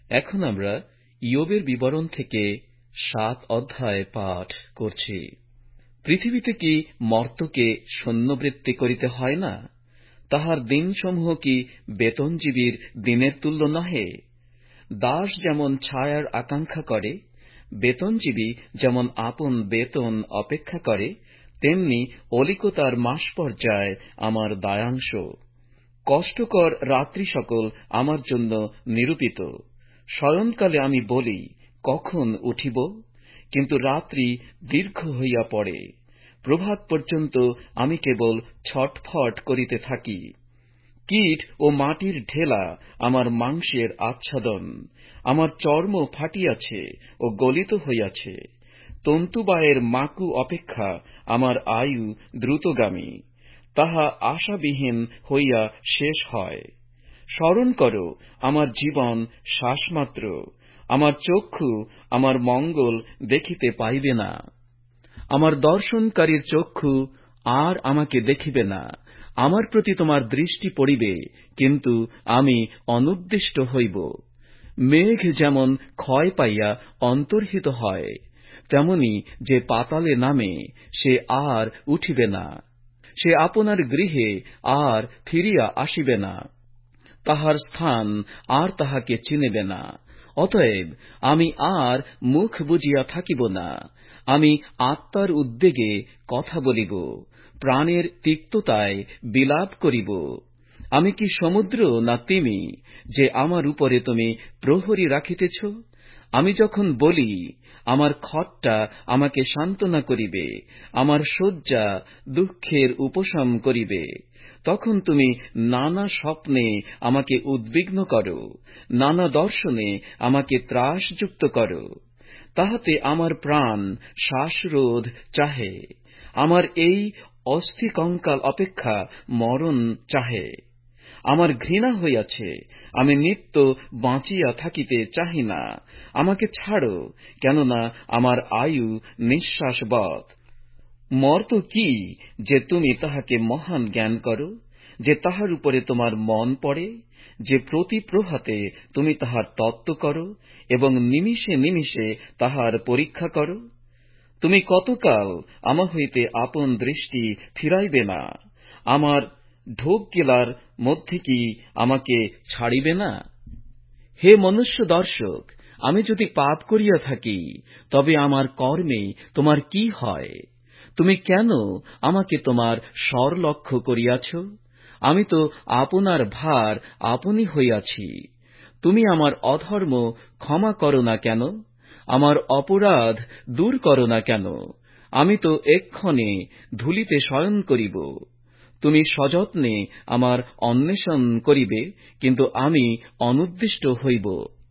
এখন আমরা ইয়োবের বিবরণ থেকে 7 অধ্যায় পাঠ করছি। পৃথিবীতে কি মর্ত্যকে শূন্যবৃত্তি করিতে হয় না? তাহার দিনসমূহ কি বেতনজীবীর দিনের তুল্য নহে? দাস যেমন ছায়ার আকাঙ্ক্ষা করে, বেতনজীবী যেমন আপন বেতন অপেক্ষা করে, তেমনি অলিকতার মাস পর্যায় আমার দায়াংশ। কষ্টকর রাত্রি সকল আমার জন্য নিরূপিত। শয়নকালে আমি বলি, কখন উঠিব? কিন্তু রাত্রি দীর্ঘ হইয়া পড়ে। প্রভাত পর্যন্ত আমি কেবল ছটফট করিতে থাকি। কীট ও মাটির ঢেলা আমার মাংসের আচ্ছাদন। আমার চর্ম ফাটিয়াছে ও গলিত হইয়াছে। তন্তুবায়ের মাকু অপেক্ষা আমার আয়ু দ্রুতগামী, তাহা আশাবিহীন হইয়া শেষ হয়। স্মরণ কর, আমার জীবন শ্বাসমাত্র। আমার চক্ষু আমার মঙ্গল দেখিতে পাইবে না। আমার দর্শনকারীর চক্ষু আর আমাকে দেখিবে না। আমার প্রতি তোমার দৃষ্টি পড়িবে, কিন্তু আমি অনুদ্দিষ্ট হইব। মেঘ যেমন ক্ষয় পাইয়া অন্তর্হিত হয়, তেমনি যে পাতালে নামে সে আর উঠিবে না। সে আপনার গৃহে আর ফিরিয়া আসিবে না। তাহার স্থান আর তাহাকে চিনিবে না। অতএব আমি আর মুখ বুজিয়া থাকিব না। আমি আত্মার উদ্বেগে কথা বলিব, প্রাণের তিক্ততায় বিলাপ করিব। আমি কি সমুদ্র না তিমি, যে আমার উপরে তুমি প্রহরী রাখিতেছ? আমি যখন বলি, আমার খট্টা আমাকে সান্ত্বনা করিবে, আমার শয্যা দুঃখের উপশম করিবে, তখন তুমি নানা স্বপ্নে আমাকে উদ্বিগ্ন করো, নানা দর্শনে আমাকে ত্রাসযুক্ত করো। তাহাতে আমার প্রাণ শ্বাসরোধ চাহে, আমার এই অস্থিকঙ্কাল অপেক্ষা মরণ চাহে। আমার ঘৃণা হইয়াছে, আমি নিত্য বাঁচিয়া থাকিতে চাহি না। আমাকে ছাড়ো, কেননা আমার আয়ু নিঃশ্বাসবৎ। মর্ত কি যে তুমি তাহাকে মহান জ্ঞান করো, যে তাহার উপরে তোমার মন পড়ে, যে প্রতি প্রভাতে তুমি তাহার তত্ত্ব করো এবং নিমিষে নিমিষে তাহার পরীক্ষা করো? তুমি কতকাল আমা হইতে আপন দৃষ্টি ফিরাইবে না? আমার ঢোক গেলার মধ্যে কি আমাকে ছাড়িবে না? হে মনুষ্য দর্শক, আমি যদি পাপ করিয়া থাকি, তবে আমার কর্মে তোমার কি হয়? তুমি কেন আমাকে তোমার স্বর লক্ষ্য করিয়াছ? আমি তো আপনার ভার আপনি হইয়াছি। তুমি আমার অধর্ম ক্ষমা করো না কেন? আমার অপরাধ দূর করো না কেন? আমি তো এক্ষণে ধূলিতে শয়ন করিব। তুমি সযত্নে আমার অন্বেষণ করিবে, কিন্তু আমি অনুদ্দিষ্ট হইব।